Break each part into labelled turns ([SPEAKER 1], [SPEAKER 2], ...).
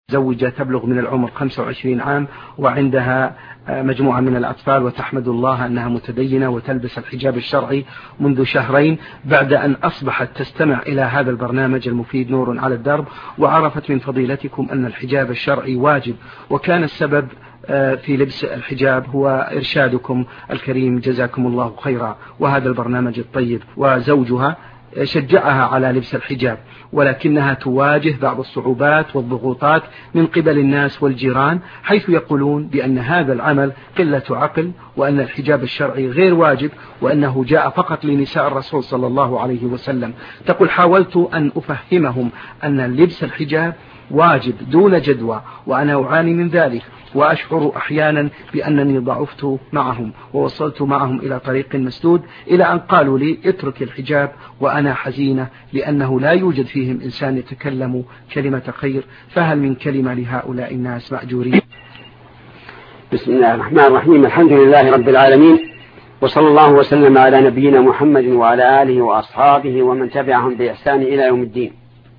[SPEAKER 1] متزوجة تبلغ من العمر 25 عام وعندها مجموعة من الأطفال، وتحمد الله أنها متدينة وتلبس الحجاب الشرعي منذ شهرين بعد أن أصبحت تستمع إلى هذا البرنامج المفيد نور على الدرب، وعرفت من فضيلتكم أن الحجاب الشرعي واجب، وكان السبب في لبس الحجاب هو إرشادكم الكريم جزاكم الله خيرا وهذا البرنامج الطيب. وزوجها شجعها على لبس الحجاب، ولكنها تواجه بعض الصعوبات والضغوطات من قبل الناس والجيران، حيث يقولون بأن هذا العمل قلة عقل، وأن الحجاب الشرعي غير واجب، وأنه جاء فقط لنساء الرسول صلى الله عليه وسلم. تقول: حاولت أن أفهمهم أن لبس الحجاب واجب دون جدوى، وأنا أعاني من ذلك، وأشعر أحيانا بأنني ضعفت معهم ووصلت معهم إلى طريق مسدود، إلى أن قالوا لي: اترك الحجاب، وأنا حزينة لأنه لا يوجد فيهم إنسان يتكلم كلمة خير، فهل من كلمة لهؤلاء الناس مأجورين؟
[SPEAKER 2] بسم الله الرحمن الرحيم. الحمد لله رب العالمين، وصلى الله وسلم على نبينا محمد وعلى آله وأصحابه ومن تبعهم بإحسان إلى يوم الدين.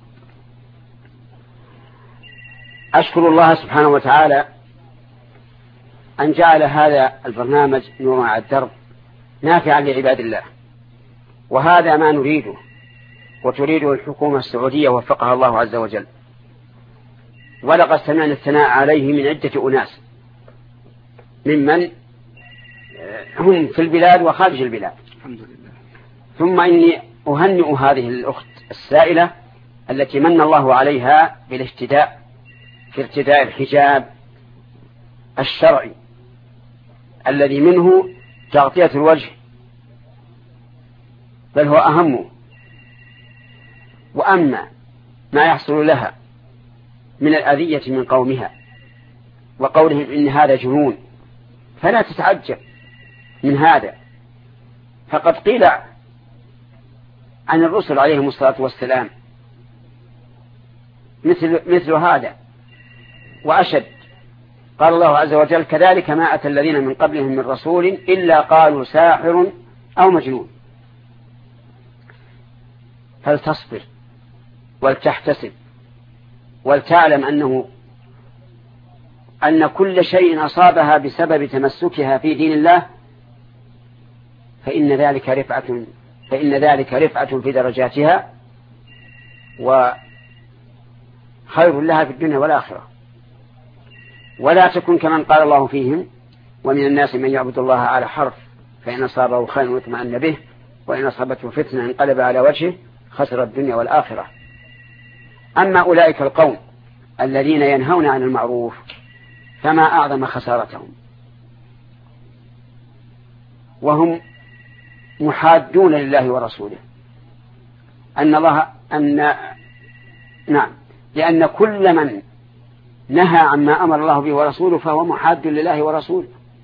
[SPEAKER 2] أشكر الله سبحانه وتعالى أن جعل هذا البرنامج نور على الدرب نافعا لعباد الله، وهذا ما نريده وتريده الحكومة السعودية وفقها الله عز وجل. ولقد سمعنا الثناء عليه من عدة أناس ممن هم في البلاد وخارج البلاد، الحمد لله. ثم إني أهنئ هذه الأخت السائلة التي من الله عليها بالاهتداء في ارتداء الحجاب الشرعي الذي منه تغطية الوجه، بل هو أهم. وأما ما يحصل لها من الأذية من قومها وقولهم إن هذا جنون، فلا تتعجب من هذا، فقد قيل عن الرسل عليهم الصلاة والسلام مثل هذا وأشد. قال الله عز وجل: كذلك ما أتى الذين من قبلهم من رسول إلا قالوا ساحر أو مجنون. فلتصبر ولتحتسب ولتعلم أن كل شيء أصابها بسبب تمسكها في دين الله فإن ذلك رفعة في درجاتها وخير لها في الدنيا والآخرة. ولا تكن كمن قال الله فيهم: ومن الناس من يعبد الله على حرف فإن أصابه خير واطمأن به وإن أصابته فتنة انقلب على وجهه خسر الدنيا والآخرة. أما أولئك القوم الذين ينهون عن المعروف فما أعظم خسارتهم، وهم محادون لله ورسوله. لأن كل من نهى عما أمر الله به ورسوله فهو محاد لله ورسوله.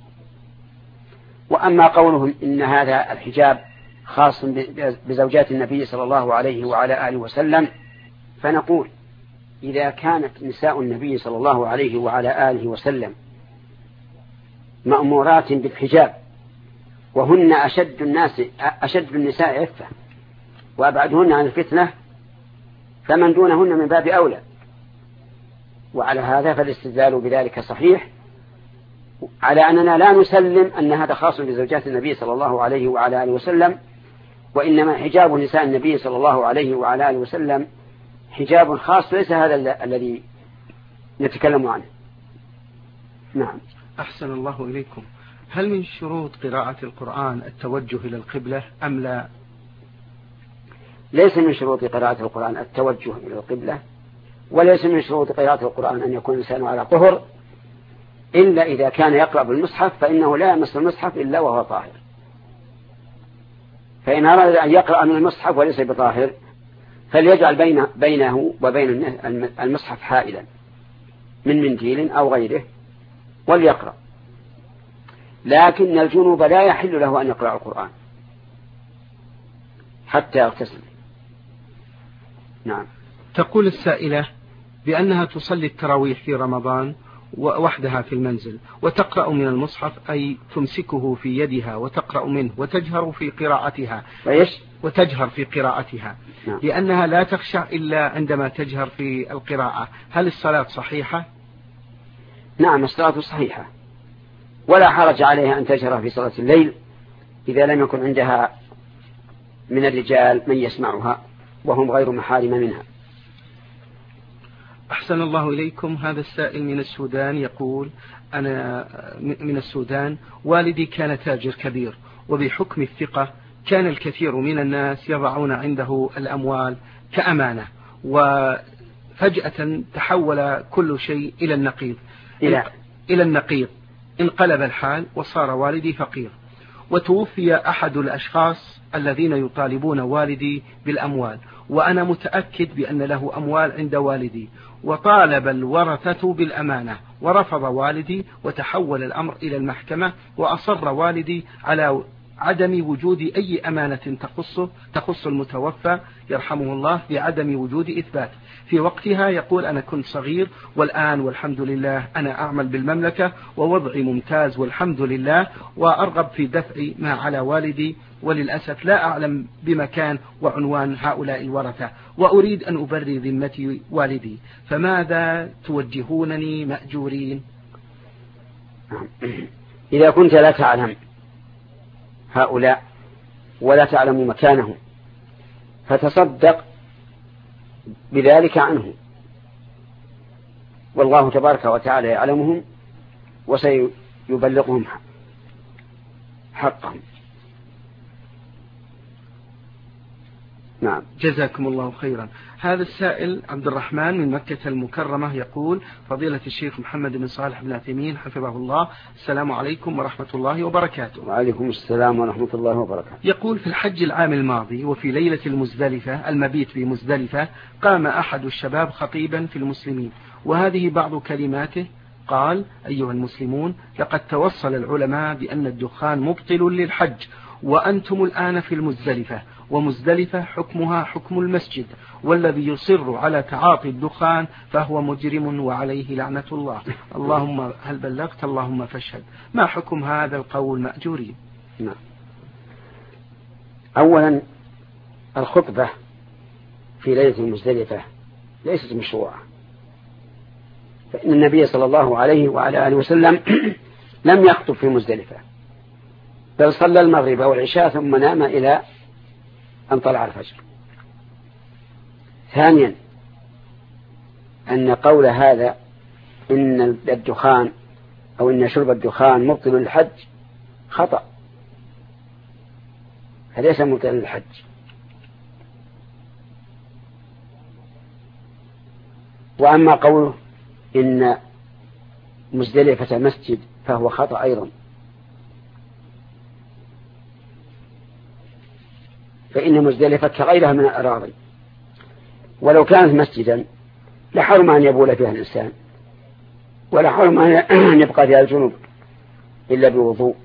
[SPEAKER 2] وأما قولهم إن هذا الحجاب خاص بزوجات النبي صلى الله عليه وعلى آله وسلم، فنقول: إذا كانت نساء النبي صلى الله عليه وعلى آله وسلم مأمورات بالحجاب وهن أشد النساء عفة وأبعدهن عن الفتنة، فمن دونهن من باب أولى. وعلى هذا فالاستدلال بذلك صحيح، على أننا لا نسلم أن هذا خاص بزوجات النبي صلى الله عليه وعلى آله وسلم، وإنما حجاب نساء النبي صلى الله عليه وعلى آله وسلم حجاب خاص، ليس هذا الذي نتكلم عنه. نعم.
[SPEAKER 1] أحسن الله إليكم. هل من شروط قراءة القرآن التوجه إلى القبلة أم لا؟
[SPEAKER 2] ليس من شروط قراءة القرآن التوجه إلى القبلة، وليس من شروط قراءة القرآن أن يكون الإنسان على طهر، إلا إذا كان يقرأ بالمصحف فإنه لا يمس المصحف إلا وهو طاهر. فإن أراد أن يقرأ من المصحف وليس بطاهر فليجعل بينه وبين المصحف حائلا من منديل أو غيره وليقرأ. لكن الجنوب لا يحل له أن يقرأ القرآن حتى يغتسل. نعم.
[SPEAKER 1] تقول السائلة بأنها تصلي التراويح في رمضان وحدها في المنزل، وتقرأ من المصحف أي تمسكه في يدها وتقرأ منه وتجهر في قراءتها وتجهر في قراءتها لأنها لا تخشع إلا عندما تجهر في القراءة. هل الصلاة صحيحة؟
[SPEAKER 2] نعم، الصلاة صحيحة، ولا حرج عليها أن تجهر في صلاة الليل إذا لم يكن عندها من الرجال من يسمعها وهم غير محارم منها.
[SPEAKER 1] أحسن الله إليكم. هذا السائل من السودان يقول: أنا من السودان، والدي كان تاجر كبير، وبحكم الثقة كان الكثير من الناس يضعون عنده الأموال كأمانة، وفجأة تحول كل شيء إلى النقيض انقلب الحال وصار والدي فقير، وتوفي أحد الأشخاص الذين يطالبون والدي بالأموال، وأنا متأكد بأن له أموال عند والدي، وطالب الورثة بالأمانة ورفض والدي، وتحول الأمر إلى المحكمة، وأصر والدي على عدم وجود أي أمانة تخص المتوفى يرحمه الله، بعدم وجود إثبات. في وقتها يقول: أنا كنت صغير، والآن والحمد لله أنا أعمل بالمملكة ووضعي ممتاز والحمد لله، وأرغب في دفع ما على والدي، وللأسف لا أعلم بمكان وعنوان هؤلاء الورثة، وأريد أن أبري ذمتي والدي، فماذا توجهونني مأجورين؟
[SPEAKER 2] إذا كنت لا تعلم هؤلاء ولا تعلم مكانهم فتصدق بذلك عنهم، والله تبارك وتعالى يعلمهم وسيبلغهم حقهم. نعم،
[SPEAKER 1] جزاكم الله خيرا. هذا السائل عبد الرحمن من مكة المكرمة يقول: فضيلة الشيخ محمد بن صالح بن عثيمين حفظه الله، السلام عليكم ورحمة الله وبركاته.
[SPEAKER 2] وعليكم السلام ورحمة الله وبركاته.
[SPEAKER 1] يقول: في الحج العام الماضي وفي ليلة المبيت في مزدلفة قام أحد الشباب خطيبا في المسلمين، وهذه بعض كلماته، قال: أيها المسلمون، لقد توصل العلماء بأن الدخان مبطل للحج، وأنتم الآن في المزدلفة، ومزدلفة حكمها حكم المسجد، والذي يصر على تعاطي الدخان فهو مجرم وعليه لعنة الله. اللهم هل بلغت؟ اللهم فاشهد. ما حكم هذا القول مأجورين؟
[SPEAKER 2] نعم. أولا، الخطبة في ليلة المزدلفة ليست مشروعة، فإن النبي صلى الله عليه وعلى آله وسلم لم يخطب في مزدلفة، بل صلى المغرب والعشاء ثم نام إلى أن طلع الفجر. ثانيا، أن قول هذا إن الدخان أو إن شرب الدخان مبطل للحج خطأ، فليس مبطل للحج. وأما قوله إن مزدلفة مسجد فهو خطأ أيضا، فإن مزدلفة كغيرها من الأراضي، ولو كانت مسجدا لحرم أن يبول فيها الإنسان، ولا حرم أن يبقى فيها الجنوب إلا بوضوء،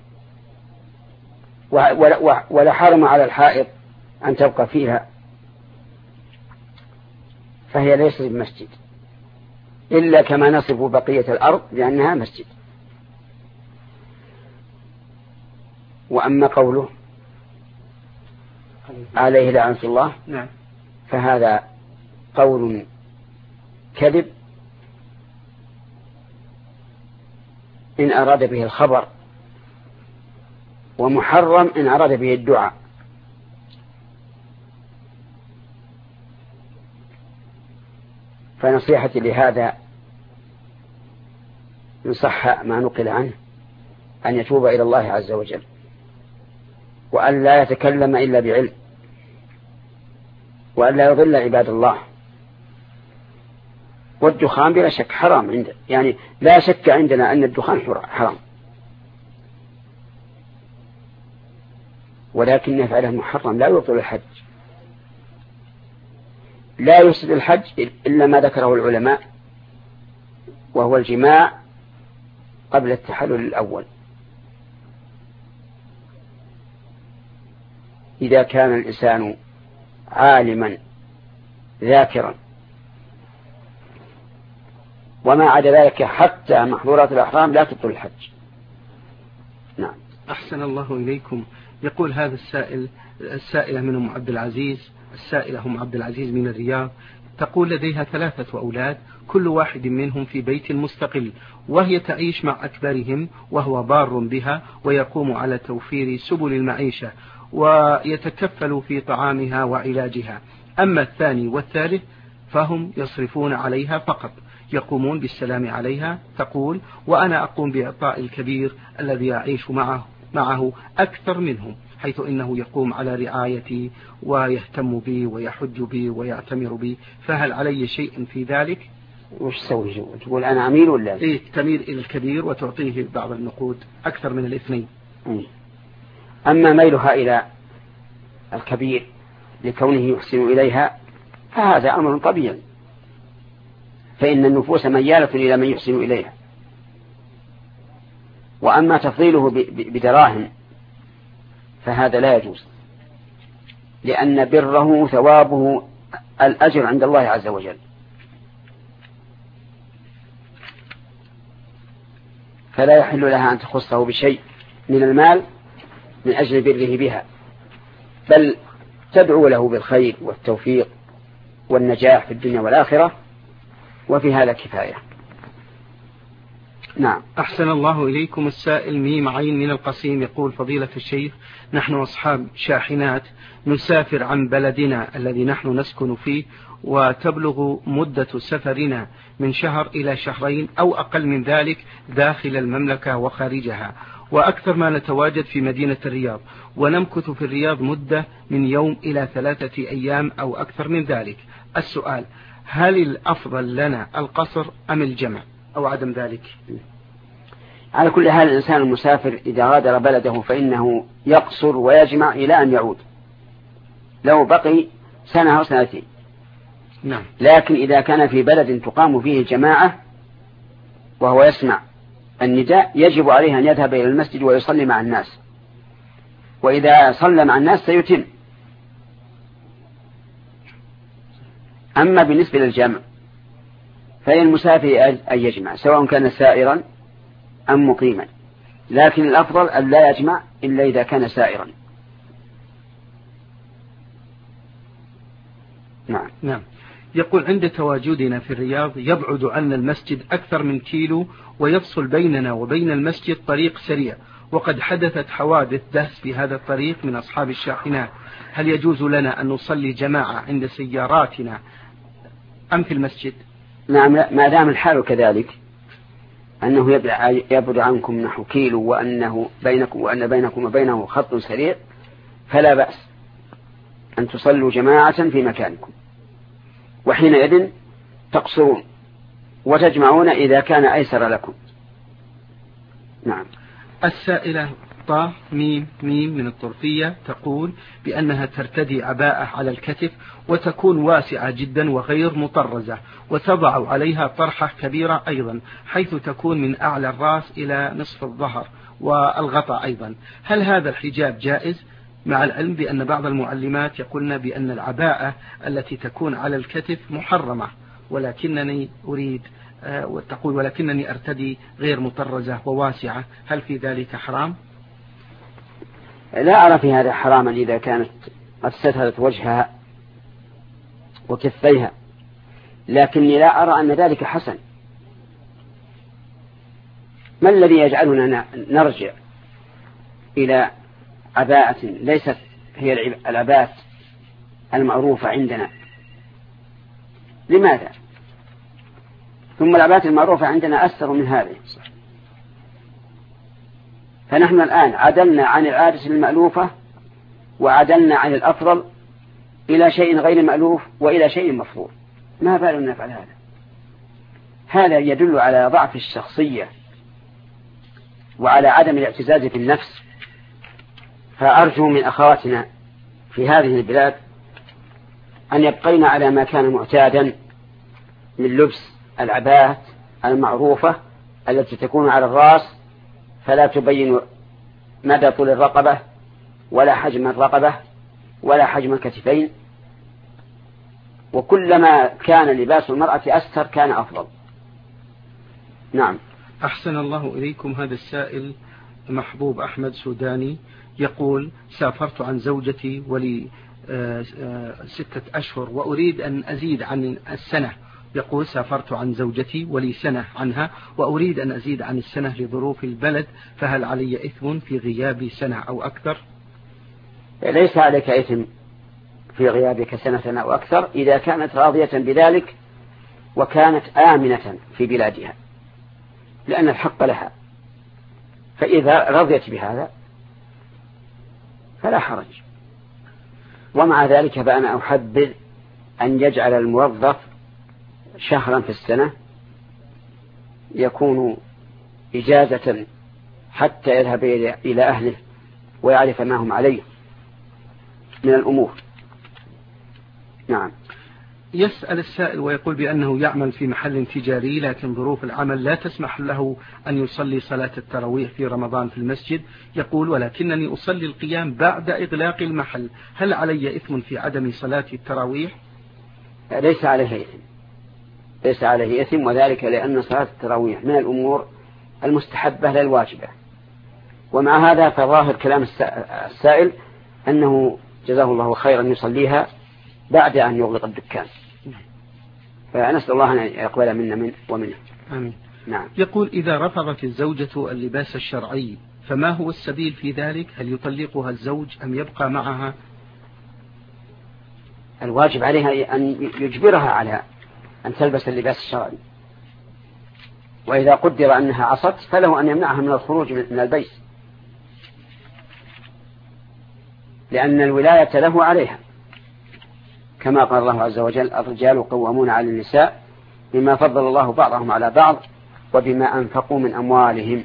[SPEAKER 2] ولا حرم على الحائض أن تبقى فيها، فهي ليست بمسجد إلا كما نصف بقية الأرض لأنها مسجد. وأما قوله عليه لعنة الله فهذا قول كذب إن أراد به الخبر، ومحرم إن أراد به الدعاء. فنصيحتي لهذا إن صح ما نقل عنه أن يتوب إلى الله عز وجل، وأن لا يتكلم إلا بعلم، وأن لا يضل عباد الله. والدخان بلا شك حرام عنده، يعني لا شك عندنا أن الدخان حرام، ولكن يفعله محرم لا يبطل الحج، لا يفسد الحج إلا ما ذكره العلماء، وهو الجماع قبل التحلل الأول. إذا كان الإنسان عالما ذاكرا وما عدا ذلك حتى محظورات الأحرام لا تبطل الحج. نعم.
[SPEAKER 1] أحسن الله إليكم. يقول هذا السائلة من أم عبد العزيز، السائلة أم عبد العزيز من الرياض، تقول لديها 3 أولاد كل واحد منهم في بيت مستقل، وهي تعيش مع أكبرهم وهو بار بها ويقوم على توفير سبل المعيشة ويتكفل في طعامها وعلاجها. أما الثاني والثالث فهم يصرفون عليها فقط، يقومون بالسلام عليها. تقول وأنا أقوم بإعطاء الكبير الذي يعيش معه أكثر منهم، حيث إنه يقوم على رعايتي ويهتم بي ويحج بي ويعتمر بي، فهل علي شيء في ذلك؟
[SPEAKER 2] وش تسوي؟ تقول أنا أميل ولا؟
[SPEAKER 1] إيه، تميل إلى الكبير وتعطيه بعض النقود أكثر من الاثنين.
[SPEAKER 2] أما ميلها إلى الكبير لكونه يحسن إليها فهذا أمر طبيعي، فإن النفوس ميالة إلى من يحسن إليها. وأما تفضيله بدراهم فهذا لا يجوز، لأن بره ثوابه الأجر عند الله عز وجل. فلا يحل لها أن تخصه بشيء من المال من أجل بره بها، بل تدعو له بالخير والتوفيق والنجاح في الدنيا والآخرة، وفي هذا كفاية. نعم.
[SPEAKER 1] أحسن الله إليكم. السائل ميم عين من القصيم يقول فضيلة الشيخ، نحن أصحاب شاحنات نسافر عن بلدنا الذي نحن نسكن فيه، وتبلغ مدة سفرنا من شهر إلى شهرين أو أقل من ذلك داخل المملكة وخارجها، وأكثر ما نتواجد في مدينة الرياض، ونمكث في الرياض مدة من يوم إلى 3 أيام أو أكثر من ذلك. السؤال، هل الأفضل لنا القصر أم الجمع أو عدم ذلك؟
[SPEAKER 2] على كل حال الإنسان المسافر إذا غادر بلده فإنه يقصر ويجمع إلى أن يعود، لو بقي سنة أو سنتين.
[SPEAKER 1] نعم.
[SPEAKER 2] لكن إذا كان في بلد تقام فيه الجماعة وهو يسمع النداء يجب عليه أن يذهب إلى المسجد ويصلي مع الناس، وإذا صلى مع الناس سيتم. أما بالنسبة للجمع فالمسافر أن يجمع سواء كان سائرا أم مقيما، لكن الأفضل أن لا يجمع إلا إذا كان سائرا.
[SPEAKER 1] نعم. يقول عند تواجدنا في الرياض يبعد عنا المسجد أكثر من كيلو، ويفصل بيننا وبين المسجد طريق سريع، وقد حدثت حوادث دهس في هذا الطريق من أصحاب الشاحنات. هل يجوز لنا أن نصلي جماعة عند سياراتنا أم في المسجد؟
[SPEAKER 2] نعم، ما دام الحال كذلك أنه يبعد عنكم نحو كيلو وأن بينكم وبينه خط سريع، فلا بأس أن تصلوا جماعة في مكانكم، وحينئذ تقصرون وتجمعون إذا كان أيسر لكم. نعم.
[SPEAKER 1] السائلة طه ميم من الطرفية تقول بأنها ترتدي عباءة على الكتف وتكون واسعة جدا وغير مطرزة، وتضع عليها طرحة كبيرة أيضا حيث تكون من أعلى الرأس إلى نصف الظهر والغطاء أيضا. هل هذا الحجاب جائز؟ مع العلم بأن بعض المعلمات يقولن بأن العباءة التي تكون على الكتف محرمة، ولكنني وتقول ولكنني أرتدي غير مطرزة وواسعة، هل في ذلك حرام؟
[SPEAKER 2] لا أرى في هذا حراما إذا كانت قد سترت وجهها وكفيها، لكني لا أرى أن ذلك حسن. ما الذي يجعلنا نرجع إلى عباءة ليست هي العباءة المعروفة عندنا؟ لماذا؟ ثم العباءة المعروفة عندنا أكثر من هذه. فنحن الآن عدلنا عن العادة المألوفة وعدلنا عن الأفضل إلى شيء غير مألوف وإلى شيء مفضول. ما بالنا نفعل هذا؟ هذا يدل على ضعف الشخصية وعلى عدم الاعتزاز بالنفس. فأرجو من أخواتنا في هذه البلاد أن يبقين على ما كان معتادا من لبس العباءة المعروفة التي تكون على الرأس، فلا تبين مدى طول الرقبة ولا حجم الرقبة ولا حجم الكتفين، وكلما كان لباس المرأة أستر كان أفضل. نعم.
[SPEAKER 1] أحسن الله إليكم. هذا السائل محبوب أحمد سوداني يقول: سافرت عن زوجتي ولي 6 أشهر وأريد أن أزيد عن السنة. يقول: سافرت عن زوجتي ولي سنة عنها وأريد أن أزيد عن السنة لظروف البلد، فهل علي إثم في غيابي سنة أو أكثر؟
[SPEAKER 2] ليس عليك إثم في غيابك سنة أو أكثر إذا كانت راضية بذلك وكانت آمنة في بلادها، لأن الحق لها. فإذا رضيت بهذا فلا حرج. ومع ذلك فأنا أحبذ أن يجعل الموظف شهرا في السنة يكون إجازة حتى يذهب إلى أهله ويعرف ما هم عليه من الأمور. نعم.
[SPEAKER 1] يسأل السائل ويقول بأنه يعمل في محل تجاري، لكن ظروف العمل لا تسمح له أن يصلي صلاة التراويح في رمضان في المسجد. يقول: ولكنني أصلي القيام بعد إغلاق المحل، هل علي إثم في عدم صلاة التراويح؟
[SPEAKER 2] ليس عليه إثم، ليس عليه إثم، وذلك لأن صلاة التراويح من الأمور المستحبة لا الواجبة. ومع هذا فظاهر كلام السائل أنه جزاه الله خيرا يصليها بعد أن يغلق الدكان، فنسأل الله أن يقبل منا ومنه.
[SPEAKER 1] آمين.
[SPEAKER 2] نعم.
[SPEAKER 1] يقول: إذا رفضت الزوجة اللباس الشرعي فما هو السبيل في ذلك؟ هل يطلقها الزوج أم يبقى معها؟
[SPEAKER 2] الواجب عليها أن يجبرها على أن تلبس اللباس الشرعي، وإذا قدر أنها عصت فله أن يمنعها من الخروج من البيت، لأن الولاية له عليها، كما قال الله عز وجل: الرجال قوامون على النساء بما فضل الله بعضهم على بعض وبما أنفقوا من أموالهم.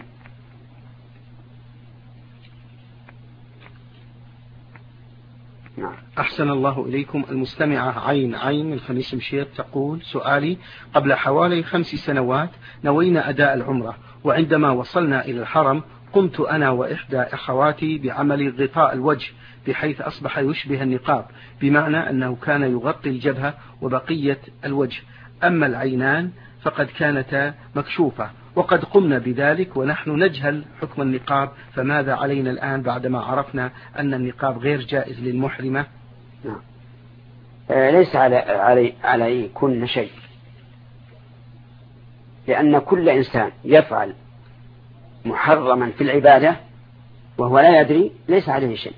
[SPEAKER 1] نعم. أحسن الله إليكم. المستمعة عين من خميس مشيط تقول: سؤالي: قبل حوالي 5 سنوات نوينا أداء العمرة، وعندما وصلنا إلى الحرم قمت أنا وإحدى أخواتي بعمل غطاء الوجه بحيث أصبح يشبه النقاب، بمعنى أنه كان يغطي الجبهة وبقية الوجه، أما العينان فقد كانتا مكشوفة، وقد قمنا بذلك ونحن نجهل حكم النقاب، فماذا علينا الآن بعدما عرفنا أن النقاب غير جائز للمحرمة؟
[SPEAKER 2] ليس علي كل شيء، لأن كل إنسان يفعل محرما في العبادة وهو لا يدري ليس عليه شيء.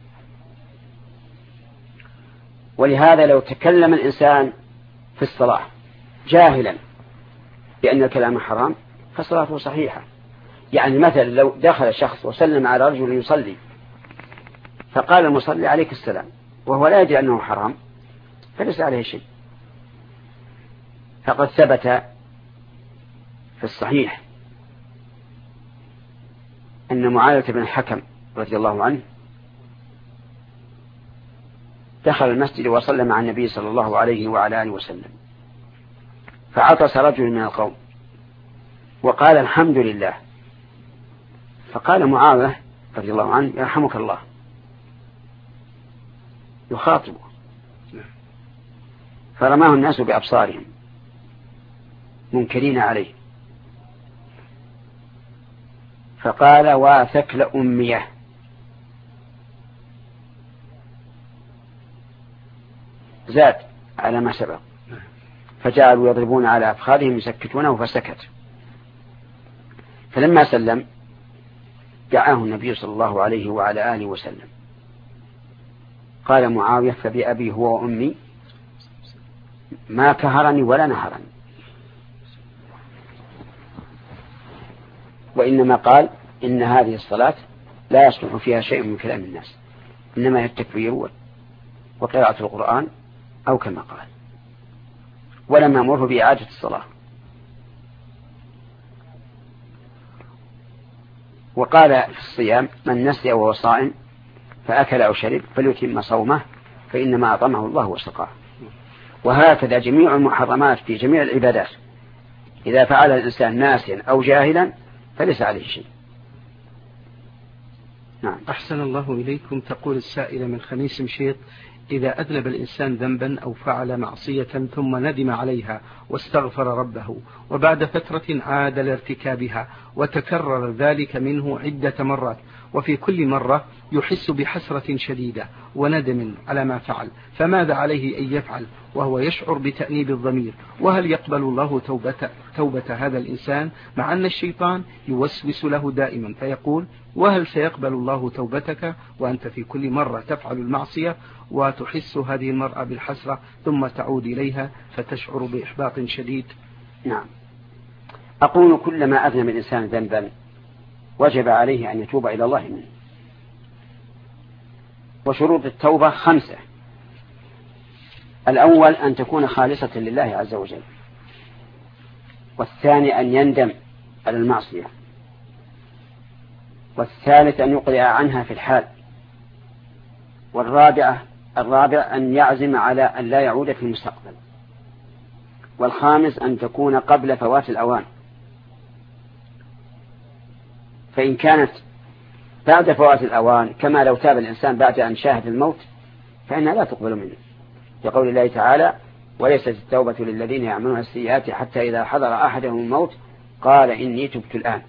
[SPEAKER 2] ولهذا لو تكلم الإنسان في الصلاة جاهلا بأن الكلام حرام فصلاته صحيحة. يعني مثلا لو دخل شخص وسلم على رجل يصلي فقال المصلي: عليك السلام، وهو لا يدري أنه حرام، فليس عليه شيء. فقد ثبت في الصحيح أن معاوية بن الحكم رضي الله عنه دخل المسجد وصلى مع النبي صلى الله عليه وعلى آله وسلم، فعطس رجل من القوم وقال: الحمد لله. فقال معاوية رضي الله عنه: يرحمك الله، يخاطبه. فرماه الناس بأبصارهم منكرين عليه، فقال: وثكل أميه. زاد على ما سبق، فجعلوا يضربون على أفخاذهم يسكتونه فسكت. فلما سلم دعاه النبي صلى الله عليه وعلى آله وسلم. قال معاوية: فبأبي هو وأمي ما كهرني ولا نهرني، وإنما قال: إن هذه الصلاة لا يصلح فيها شيء من كلام الناس، إنما هي التكبير وقراءة القرآن أو كما قال، ولم يأمره بإعادة الصلاة. وقال في الصيام: من نسي وهو صائم فأكل أو شرب فليتم صومه فإنما أطعمه الله وسقاه. وهكذا جميع المحرمات في جميع العبادات إذا فعل الإنسان ناسيا أو جاهلا فليس عليه شيء. نعم.
[SPEAKER 1] أحسن الله إليكم. تقول السائلة من خميس مشيط: إذا أذنب الإنسان ذنبا أو فعل معصية ثم ندم عليها واستغفر ربه وبعد فترة عاد لارتكابها وتكرر ذلك منه عدة مرات، وفي كل مرة يحس بحسرة شديدة وندم على ما فعل، فماذا عليه أن يفعل وهو يشعر بتأنيب الضمير؟ وهل يقبل الله توبة هذا الإنسان مع أن الشيطان يوسوس له دائما فيقول: وهل سيقبل الله توبتك وأنت في كل مرة تفعل المعصية وتحس هذه المرأة بالحسرة ثم تعود إليها فتشعر بإحباط شديد؟
[SPEAKER 2] نعم، أقول كلما أذنب الإنسان ذنبا وجب عليه أن يتوب إلى الله منه. وشروط التوبة 5: الأول أن تكون خالصة لله عز وجل، والثاني أن يندم على المعصية، والثالث أن يقلع عنها في الحال، والرابع أن يعزم على أن لا يعود في المستقبل، والخامس أن تكون قبل فوات الأوان، فإن كانت بعد فوات الأوان كما لو تاب الإنسان بعد أن شاهد الموت فإنها لا تقبل منه، يقول الله تعالى: وليست التوبة للذين يعملون السيئات حتى إذا حضر أحدهم الموت قال إني تبت الآن،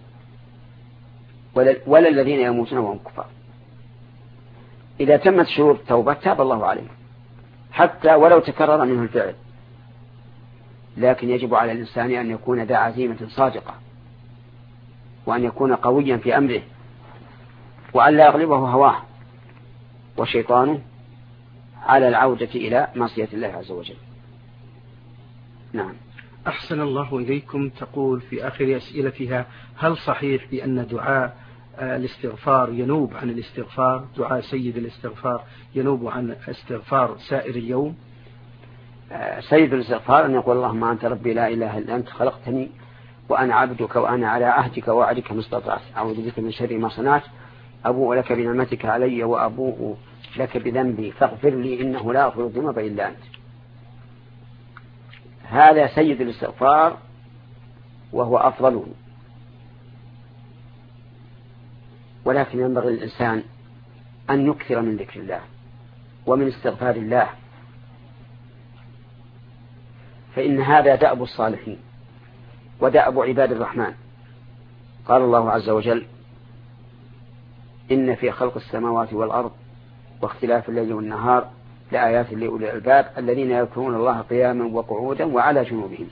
[SPEAKER 2] ولا الذين يموتون وهم كفار. إذا تمت شروط التوبة تاب الله عليه حتى ولو تكرر منه الفعل، لكن يجب على الإنسان أن يكون ذا عزيمة صادقة، وأن يكون قويا في أمره، وأن لا يغلبه هواه وشيطانه على العودة إلى معصية الله عز وجل. نعم.
[SPEAKER 1] أحسن الله إليكم. تقول في آخر أسئلتها: هل صحيح بأن دعاء الاستغفار ينوب عن الاستغفار، دعاء سيد الاستغفار ينوب عن استغفار سائر اليوم؟
[SPEAKER 2] سيد الاستغفار أن يقول: اللهم أنت ربي لا إله إلا أنت خلقتني وأنا عبدك وأنا على عهدك ووعدك ما استطعت، أعوذ بك من شر ما صنعت، أبوء لك بنعمتك علي وأبوء لك بذنبي فاغفر لي إنه لا يغفر الذنوب إلا أنت. هذا سيد الاستغفار وهو أفضله، ولكن ينبغي للإنسان أن يكثر من ذكر الله ومن استغفار الله، فإن هذا دأب الصالحين ودأب عباد الرحمن. قال الله عز وجل: إن في خلق السماوات والأرض واختلاف الليل والنهار لآيات لأولي الألباب الذين يذكرون الله قياما وقعودا وعلى جنوبهم.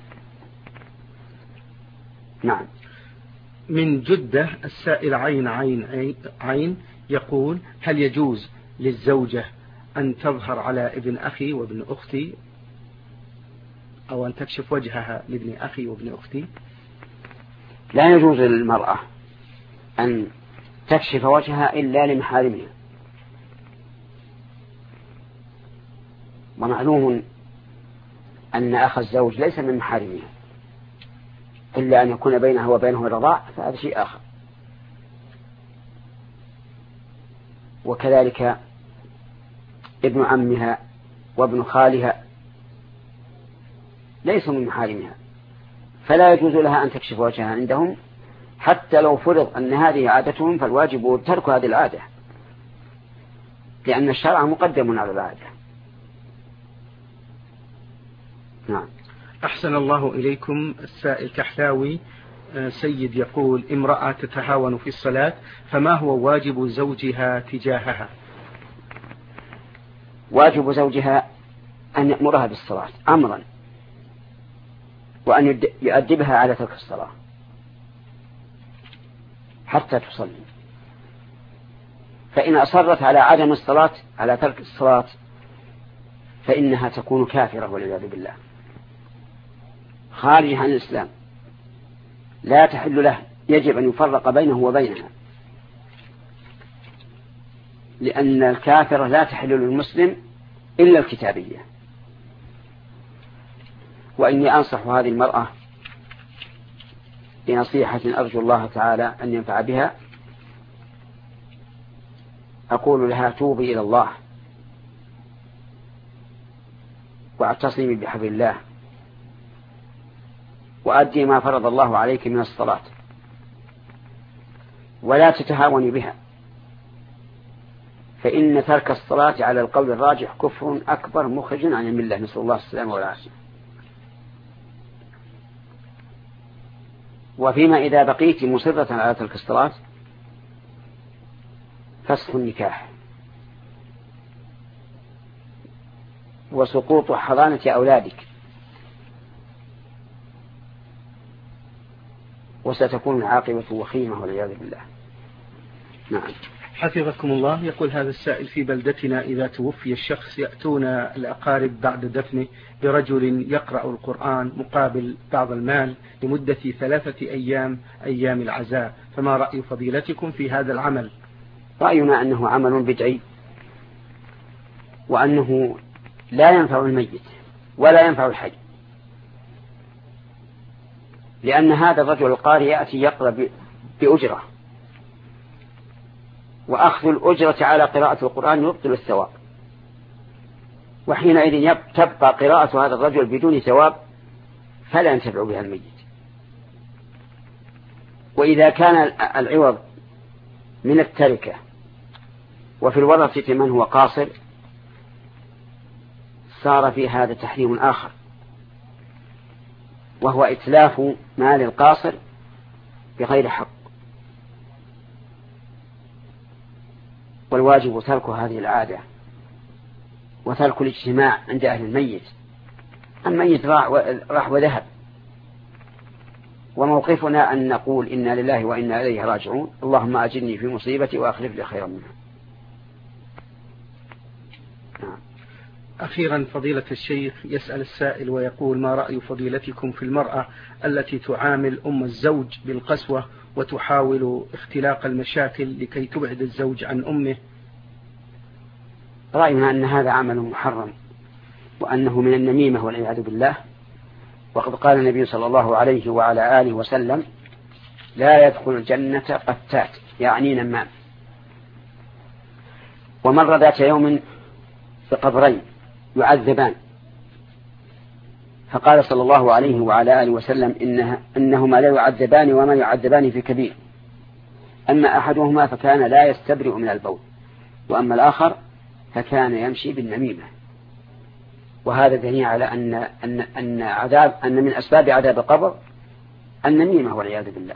[SPEAKER 2] نعم.
[SPEAKER 1] من جدة السائل عين يقول: هل يجوز للزوجة أن تظهر على ابن أخي وابن أختي، أو أن تكشف وجهها لابن أخي وابن أختي؟
[SPEAKER 2] لا يجوز للمرأة أن تكشف وجهها إلا لمحارمها، ومعلوم أن أخ الزوج ليس من محارمها إلا أن يكون بينها وبينه رضاع، فهذا شيء آخر. وكذلك ابن عمها وابن خالها ليسوا من محارمها، فلا يجوز لها أن تكشف وجهها عندهم، حتى لو فرض أن هذه عادتهم فالواجب ترك هذه العادة، لأن الشرع مقدم على العادة. نعم.
[SPEAKER 1] أحسن الله إليكم. السائل كحلاوي سيد يقول: امرأة تتهاون في الصلاة، فما هو واجب زوجها تجاهها؟
[SPEAKER 2] واجب زوجها أن يأمرها بالصلاة أمرا، وأن يؤدبها على ترك الصلاة حتى تصلي، فإن أصرت على عدم الصلاة على ترك الصلاة فإنها تكون كافرة والعياذ بالله، خارجة عن الإسلام، لا تحل له، يجب أن يفرق بينه وبينها، لأن الكافرة لا تحل للمسلم إلا الكتابية. وإني أنصح هذه المرأة بنصيحة أرجو الله تعالى أن ينفع بها، أقول لها: توبي إلى الله واعتصمي بحبل الله وأدي ما فرض الله عليك من الصلاة، ولا تتهاوني بها، فإن ترك الصلاة على القول الراجح كفر أكبر مخرج عن الملة، نسأل الله السلامة والعافية. وفيما إذا بقيت مصرة على ترك الصلاة فسخ النكاح وسقوط حضانة أولادك، وستكون العاقبة وخيمة والعياذ بالله. نعم.
[SPEAKER 1] حفظكم الله. يقول هذا السائل: في بلدتنا إذا توفي الشخص يأتون الأقارب بعد دفنه برجل يقرأ القرآن مقابل بعض المال لمدة 3 أيام العزاء، فما رأي فضيلتكم في هذا العمل؟
[SPEAKER 2] رأينا أنه عمل بدعي، وأنه لا ينفع الميت ولا ينفع الحي، لأن هذا الرجل القارئ يأتي يقرأ بأجرة، وأخذ الأجرة على قراءة القرآن يبطل الثواب، وحينئذ تبقى قراءة هذا الرجل بدون ثواب فلا ينتفع بها الميت. وإذا كان العوض من التركة وفي الورثة من هو قاصر صار في هذا تحريم آخر، وهو إتلاف مال القاصر بغير حق، والواجب ترك هذه العادة وترك الاجتماع عند أهل الميت. الميت راح وذهب، وموقفنا أن نقول إنا لله وإنا إليه راجعون، اللهم أجرني في مصيبتي وأخلف لي خيرا منها.
[SPEAKER 1] أخيرا فضيلة الشيخ، يسأل السائل ويقول: ما رأي فضيلتكم في المرأة التي تعامل أم الزوج بالقسوة وتحاول اختلاق المشاكل لكي تبعد الزوج عن أمه؟
[SPEAKER 2] رأينا أن هذا عمل محرم، وأنه من النميمة والعياذ بالله. وقد قال النبي صلى الله عليه وعلى آله وسلم: لا يدخل الجنة قتات، يعني نمام. ومر ذات يوم بقبرين يعذبان، فقال صلى الله عليه وعلى آله وسلم: إنهما لا يعذبان وما يعذبان في كبير، أما أحدهما فكان لا يستبرئ من البول، وأما الآخر فكان يمشي بالنميمة. وهذا دليل على أن من أسباب عذاب القبر النميمة والعياذ بالله.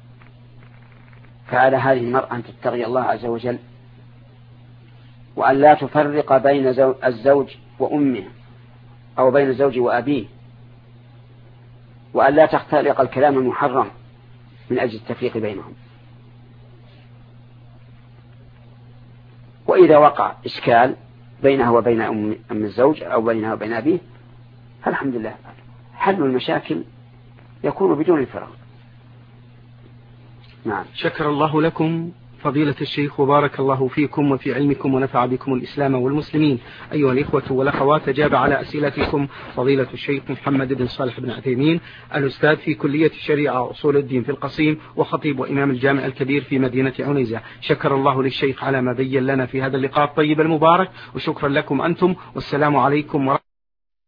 [SPEAKER 2] فعلى هذه المرأة أن تتقي الله عز وجل، وأن لا تفرق بين الزوج وأمه أو بين الزوج وأبيه، وأن لا تختلق الكلام المحرم من أجل التفريق بينهم. وإذا وقع إشكال بينها وبين أم الزوج أو بينها وبين أبيه فالحمد لله حل المشاكل يكون بدون الفراغ. نعم.
[SPEAKER 1] شكر الله لكم فضيلة الشيخ وبارك الله فيكم وفي علمكم ونفع بكم الإسلام والمسلمين. أيها الإخوة والأخوات، أجاب على أسئلتكم فضيلة الشيخ محمد بن صالح بن عثيمين، الأستاذ في كلية الشريعة وأصول الدين في القصيم، وخطيب وإمام الجامع الكبير في مدينة عنيزة. شكر الله للشيخ على ما بين لنا في هذا اللقاء الطيب المبارك، وشكرا لكم أنتم، والسلام عليكم ورحمة الله.